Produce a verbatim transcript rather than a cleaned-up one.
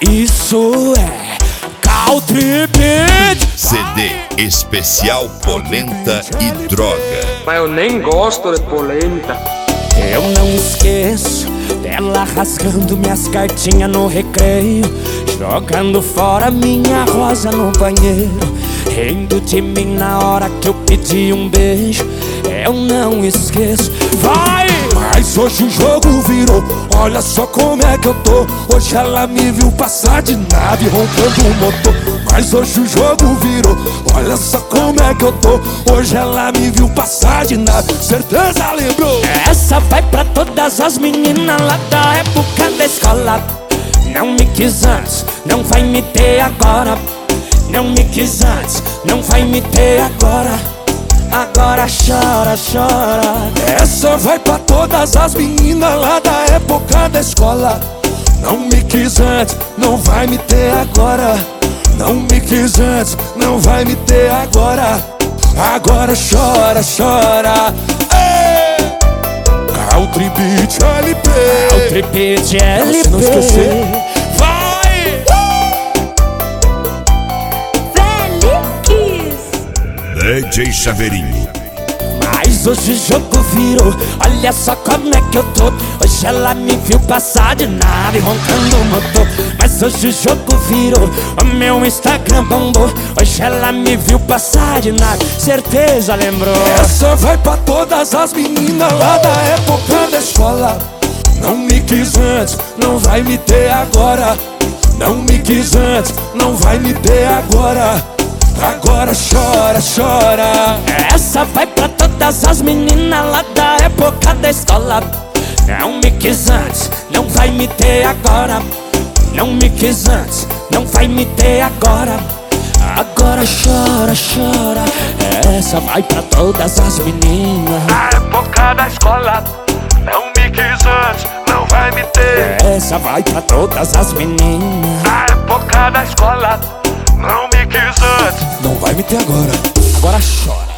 Isso é Country Beat. C D especial Polenta e Droga. Mas eu nem gosto de polenta. Eu não esqueço dela rasgando minhas cartinhas no recreio, jogando fora minha rosa no banheiro, rindo de mim na hora que eu pedi um beijo. Eu não esqueço. Vai! Mas hoje o jogo virou, olha só como é que eu tô. Hoje ela me viu passar de nave roncando o motor. Mas hoje o jogo virou, olha só como é que eu tô. Hoje ela me viu passar de nave, certeza lembrou. Essa vai pra todas as meninas lá da época da escola. Não me quis antes, não vai me ter agora. Não me quis antes, não vai me ter agora. Agora chora, chora. Essa vai pra todas as meninas lá da época da escola. Não me quis antes, não vai me ter agora. Não me quis antes, não vai me ter agora. Agora chora, chora. Ei! Country Beat L P. Country Beat L P. Se não esquecer, vai! D J Chaveirinho. Mas hoje o jogo virou, olha só como é que eu tô. Hoje ela me viu passar de nave roncando o motor. Mas hoje o jogo virou, o meu Instagram bombou. Hoje ela me viu passar de nave, certeza lembrou. Essa vai pra todas as meninas lá da época da escola. Não me quis antes, não vai me ter agora. Não me quis antes, não vai me ter agora. Agora chora, chora. Essa vai pra todas as meninas lá da época da escola. Não me quis antes, não vai me ter agora. Não me quis antes, não vai me ter agora. Agora chora, chora. Essa vai pra todas as meninas Na época da escola. Não me quis antes, não vai me ter. Essa vai pra todas as meninas Na época da escola. Não me quis antes. não vai me ter agora. Agora chora.